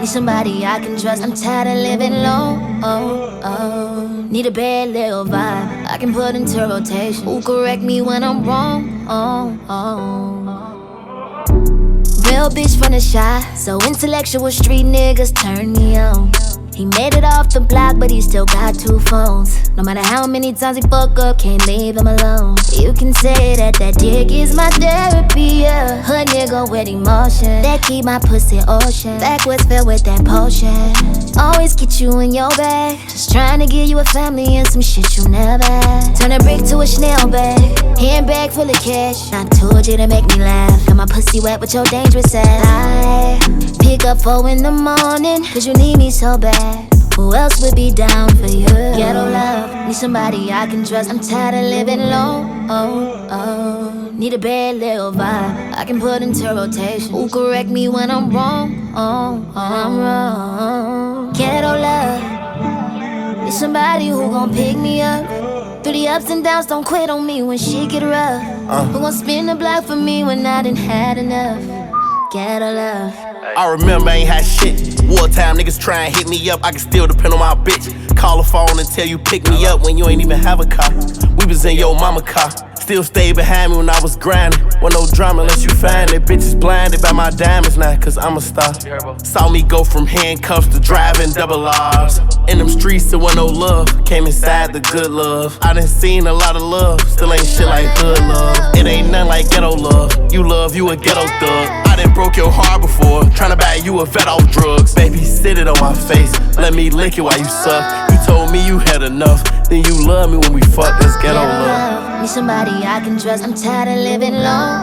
somebody I can trust. I'm tired of living low. Need a bad little vibe I can put into rotation. Who correct me when I'm wrong? Real bitch from the shy, so intellectual street niggas turn me on. He made it off the block, but he still got 2 phones. No matter how many times he fuck up, can't leave him alone. You can say that dick is my therapy, yeah. Hood nigga with emotion that keep my pussy ocean. Backwards filled with that potion. Always get you in your bag. Just trying to give you a family and some shit you never had. Turn a brick to a Chanel bag, handbag full of cash. I told you to make me laugh. Got my pussy wet with your dangerous ass. I pick up 4 in the morning, cause you need me so bad. Who else would be down for you? Ghetto love, need somebody I can trust. I'm tired of living low. Need a bad little vibe I can put into rotation. Who correct me when I'm wrong? I'm wrong. Ghetto love, need somebody who gon' pick me up through the ups and downs. Don't quit on me when shit get rough. Who gon' spin the block for me when I done had enough? Ghetto love. I remember I ain't had shit. Wartime niggas try and hit me up, I can still depend on my bitch. Call a phone and tell you pick me up when you ain't even have a car. We was in your mama car, still stayed behind me when I was grinding. Want no drama unless you find it. Bitches blinded by my diamonds now, cause I'm a star. Saw me go from handcuffs to driving double R's. In them streets there wasn't no love, came inside the good love. I done seen a lot of love, still ain't shit like hood love. It ain't nothing like ghetto love, you a ghetto thug. I done broke your heart before, tryna buy you a vet off drugs. Baby, sit it on my face, let me lick it while you suck. You told me you had enough, then you love me when we fuck. That's ghetto love. Need somebody I can trust. I'm tired of living low.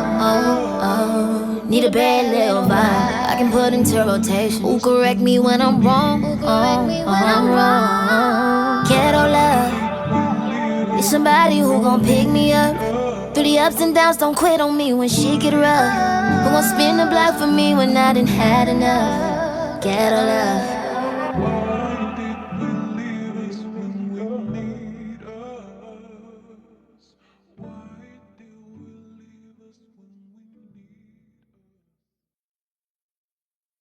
Need a bad little vibe I can put into rotation. Who correct me when I'm wrong? I'm wrong. Ghetto love, need somebody who gon' pick me up through the ups and downs. Don't quit on me when shit get rough. Who gon' spin the block for me when I done had enough? Ghetto love.